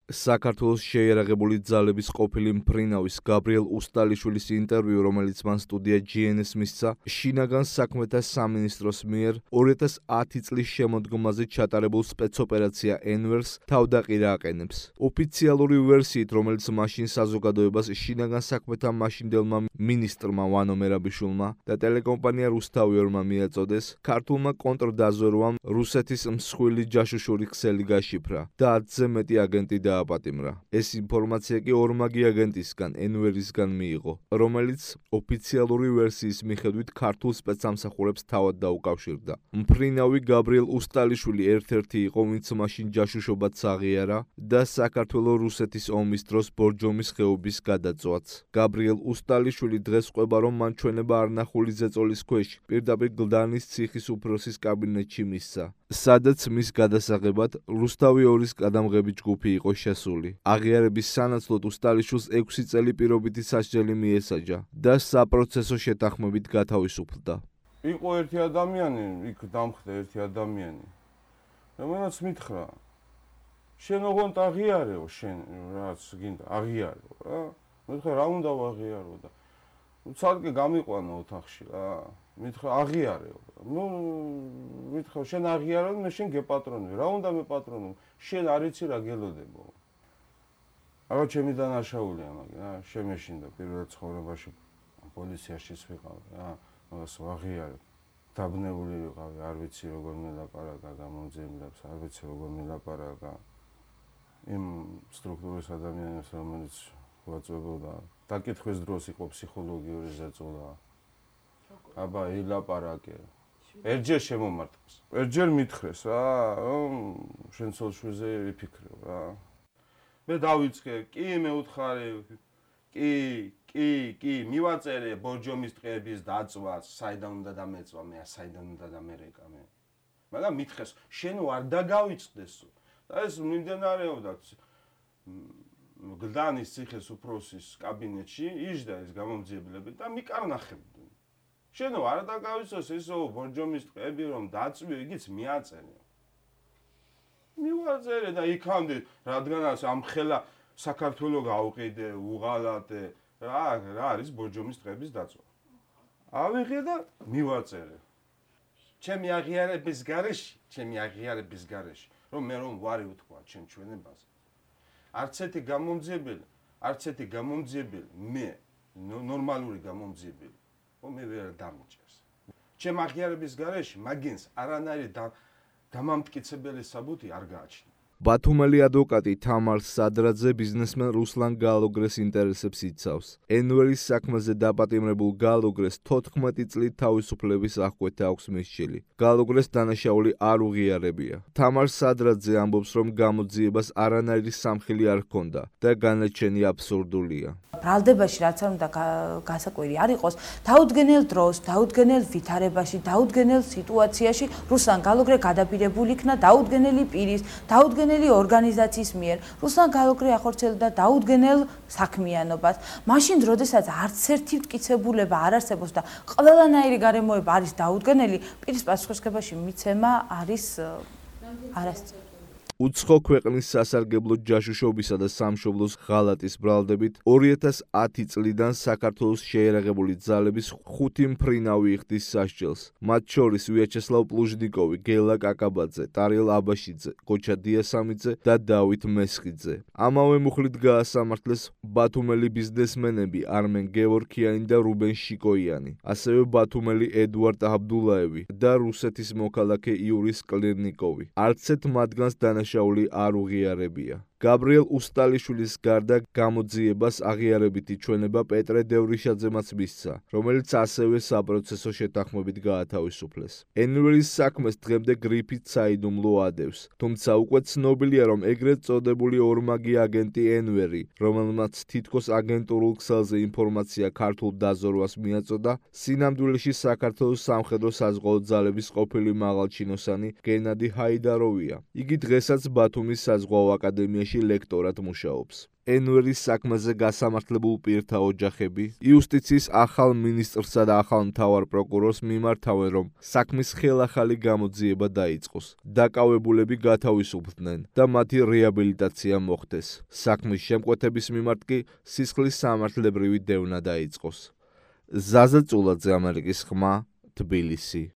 საქართველოს შეიარაღებული ძალების ყოფილი მფრინავის გაბრიელ უსტალიშვილის ინტერვიუ, რომელიც მან სტუდია GNS მისცა, შინაგან საქმეთა სამინისტროს მიერ 2010 წლის შემოდგომაზე ჩატარებულ სპეცოპერაცია ენვერს თავდაყირა აყენებს. ოფიციალური ვერსიით, რომელიც მაშინ საზოგადოებას შინაგან საქმეთა მაშინდელმა მინისტრმა ვანო მერაბიშვილმა და ტელეკომპანია რუსთავიორმა მიაწოდეს, ქართულმა კონტრდაზვერვამ რუსეთის მსხვილი ჯაშუშური ქსელი გაშიფრა და 10-ზე მეტი აგენტი დააპატიმრა. ეს ინფორმაცია კი ორმაგი აგენტისგან, ენვერისგან მიიღო, რომელიც ოფიციალური ვერსიის მიხედვით ქართულ სპეცსამსახურებს თავად დაუკავშირდა. მფრინავი გაბრიელ უსტალიშვილი ერთ-ერთი იყო, ვინც მაშინ ჯაშუშობაც აღიარა და საქართველო-რუსეთის ომის დროს ბორჯომის ხეობის გადაწვაც. გაბრიელ უსტალიშვილი დღეს ყვება, რომ მან ჩვენება არნახული ზეწოლის ქვეშ პირდაპირ გლდანის ციხის უფროსის კაბინეტში მისცა, სადაც მის გადასაღებად რუსთავი 2-ის გადამღები ჯგუფი იყო შესული. აღიარების სანაცვლოდ უსტალიშვილს 6 წელი პირობითი სასჯელი მიესაჯა და საპროცესო შეთანხმებით გათავისუფლდა. იყო ერთი ადამიანი, იქ დამხდა ერთი ადამიანი, რომელსაც მითხრა, შენ ოღონდ აღიარეო, შენ რაც გინდა აღიარეო რა. მითხრა, რა უნდა ვაღიარო და ცალკე გამიყვანა ოთახში რა. მითხრა, აღიარეო. მითხრა, შენ აღიარო, მე შენ გეპატრონები. რა უნდა მეპატრონო? შენ არ იცი რა გელოდებო. აბა ჩემი დანაშაულია მაგა, შემეშინდა პირველ ცხოვრებაში პოლიციაშიც ვიყავ რა. მაგას ვაღიარებ. დაბნეული ვიყავი, არ ვიცი როგორ მელაპარაკა გამომძიებლებს, არ ვიცი როგორ მელაპარაკა იმ სტრუქტურის ადამიანებს, რომელიც ვაწვევდა. დაკითხვის დროს იყო ფსიქოლოგიური ზეწოლა. აბა ელაპარაკე. ერთჯერ შემომარტყეს. ერთჯერ მითხრეს რა, რომ შენ ცოლ-შვილზე ვიფიქრებ რა. მე დავიწყე, კი მე უთხარი, კი, მივაწერე ბორჯომის ტყეების დაწვას, საიდან უნდა დამეწვა მე, საიდან უნდა დამერეკა მე. მაგრამ მითხრეს, შენ არ დაგავიწყდესო. და ეს მიმდინარეობდა გლდანის ციხის უფროსის კაბინეტში, იჯდა ეს გამომძიებლები და მიკარნახებდნენ. შენ არ დაგავიწყდეს ესო ბორჯომის ტყეები რომ დაწვიო, იგიც მიაწერე. მივაწერე და იქამდე, რადგანაც ამ ხელა საქართველო გავყიდე, უღალატე, რა არის ბორჯომის ტყეების დაწვა. ავიღე და მივაწერე. ჩემი აღიარების გარეშე, რომ მე რომ ვარი უთქვა ჩემ ჩვენებას. არც ერთი გამომძიებელი, მე ნორმალური გამომძიებელი, მე ვერ დამიჭერს. ჩემ აღიარების გარეშე მაგენს არანაირი დამამტკიცებელი საბუთი არ გააჩნია. ბათუმელი ადვოკატი თამარ სადრაძე ბიზნესმენ რუსლან გალოგრეს ინტერესებს იცავს. ენვერის საქმეზე დაპატიმრებულ გალოგრეს 14 წლით თავისუფლების აღკვეთა აქვს მისჯილი. გალოგრეს დანაშაული არ უღიარებია. თამარ სადრაძე ამბობს, რომ გამოძიებას არანაირი სამხილი არ ჰქონდა და განაჩენი აბსურდულია. ბრალდებაში რაც არ უნდა გასაკვირი არ იყოს, დაუდგენელ დროს, დაუდგენელ ვითარებაში, დაუდგენელ სიტუაციაში რუსლან გალოგრე გადაბირებული იქნა დაუდგენელი პირის, დაუდგენელი ორგანიზაციის მიერ. რუსლან გალოგრე ახორციელებდა დაუდგენელ საქმიანობას. მაშინ, როდესაც არც ერთი მტკიცებულება არ არსებობს და ყველანაირი გარემოება არის დაუდგენელი, პირის პასუხისმგებაში მიცემა არის არასწორი. უცხო ქვეყნის სასარგებლო ჯაშუშობისა და სამშობლოს ღალატის ბრალდებით 2010 წლიდან საქართველოს შეიარაღებული ძალების 5 მფრინავი იხდის სასჯელს. მათ შორის ვიაჩესლავ პლუჟნიკოვი, გელა კაკაბაძე, ტარიელ აბაშიძე, გოჩა დიასამიძე და დავით მესხიძე. ამავე მუხლით გაასამართლეს ბათუმელი ბიზნესმენები არმენ გევორქიანი და რუბენ შიკოიანი, ასევე ბათუმელი ედუარდ აბდულაევი და რუსეთის მოქალაქე იური სკლირნიკოვი. არც ერთ მათგანს შაული არ უღიარებია. გაბრიელ უსტალიშვილის გარდა გამოძიებას აღიარებითი ჩვენება პეტრე დევრიშაძემაც მისცა, რომელიც ასევე საპროცესო შეთანხმებით გაათავისუფლეს. ენვერის საქმეს დღემდე გრიფით საიდუმლო ადევს, თუმცა უკვე ცნობილია, რომ ეგრეთ წოდებული ორმაგი აგენტი ენვერი, რომელმაც თითქოს აგენტურულ ქსელზე ინფორმაცია ქართულ დაზვერვას მიაწოდა, სინამდვილეში საქართველოს სამხედრო-საზღვაო ძალების ყოფილი მაღალჩინოსანი გენადი ჰაიდაროვია. იგი დღესაც ბათუმის საზღვაო აკადემიაში ლექტორად მუშაობს. ენვერის საქმეზე გასამართლებულ პირთა ოჯახები იუსტიციის ახალ მინისტრსა და ახალ მთავარ პროკურორს მიმართავენ, რომ საქმის ხელახალი გამოძიება დაიწყოს, დაკავებულები გათავისუფლდნენ და მათი რეაბილიტაცია მოხდეს. საქმის შემკვეთების მიმართ კი სისხლის სამართლებრივი დევნა დაიწყოს. ზაზა წულაძე, ამერიკის ხმა, თბილისი.